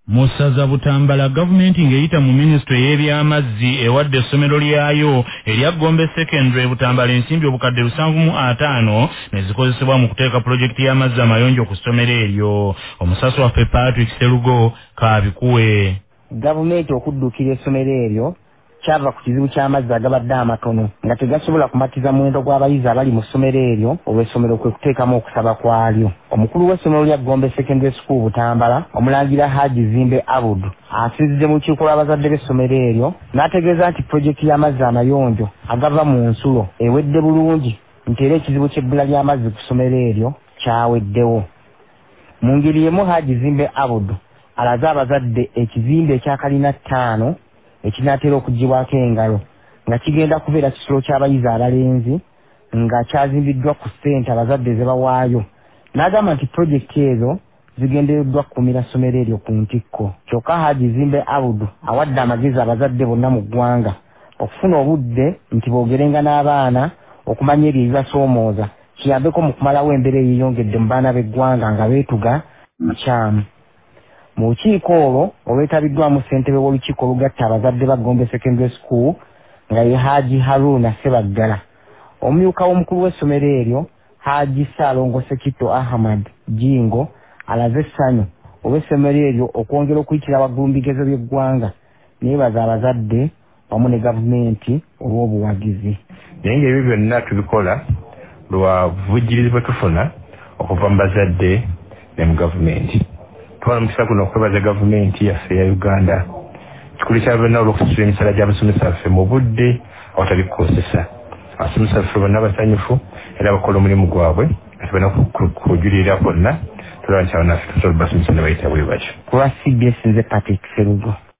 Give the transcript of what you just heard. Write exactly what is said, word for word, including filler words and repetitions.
Musaza Butambala gavumenti ng'eyita mu minisitule y'ebyamazzi ewadde essomero lyayo erya Gombe Secondary Butambala ensimbi obukadde lusanvu mu ataano ne zikozesebwa mu kuteeka pulojekiti y'amazzi amayonjo ku ssomero eryo. Omusasi waffe Patrick Serugo kaabikuwe. Gavumenti okuddukira essomero eryo kyava ku kizibu ky'amazzi agabadde amatono nga tegasobola kumatiza muwendo gw'abayizi abali mu ssomero eryo olw'essomero kwe kuteekamu okusaba kwalyo. Omukulu w'essomero lya Gombe Secondary School Butambala omulangira Haji Zimbe Abud asinzidde mu lukiiko lw'abazadde b'essomero eryo n'ategeeza nti pulojekiti y'amazzi amayonjo agava mu nsulo ewedde bulungi nti era ekizibu ky'ebbula ly'amazzi ku ssomero eryo kyaweddewo. Mu ngeri yemu Haji Zimbe Abud alaze abazadde ekizimbe ekya kalina ttaano ekinaatera okuggyibwako engalo nga kigenda kubeera kisulo ky'abayizi abalenzi nga kyazimbiddwa ku ssente abazadde ze bawaayo. N'agamba nti pulojekiti ezo zigendereddwa kukumira ssomero eryo ku ntikko. Kyokka Haji Zimbe Abudu awadde amagezi abazadde bonna mu ggwanga okufuna obudde nti boogerenga n'abaana okumanya ebyo ebibasoomooza kiyambeko mu kumalawo embeera eyeeyongedde mu baana b'eggwanga nga beetuga mukyamu. Mu lukiiko olwo olwetabiddwamu ssentebe w'olukiiko olugatta abazadde ba Gombe Secondary School nga ye Haji Haruna Sebaggala. Omumyuka w'omukulu w'essomero eryo Haji Salongo Sekito Ahmad Jingo alaze essanyu olw'essomero eryo okwongera okuyitira waggulu mu bigezo by'eggwanga neebaza abazadde wamu ne gavumenti olw'obuwagizi. Naye ng'ebyo byonna tubikola lwa buvujjirizi bwe tufuna okuva mu bazadde ne mu gavumenti. Twala mukisa kuno okwebaza gavumenti yaffe ya Uganda kikulu kya bonna olw'okusasula emisala gy'abasomesa baffe mu budde awatali kukozesa. Abasomesa baffe bonna basanyufu era bakola omulimu gwabwe ate bana kujulira kwonna tulaba nti abana baffe tusobola basomesa ne bayita bwe batyo. Ku lwa C B S nze Patrick Serugo.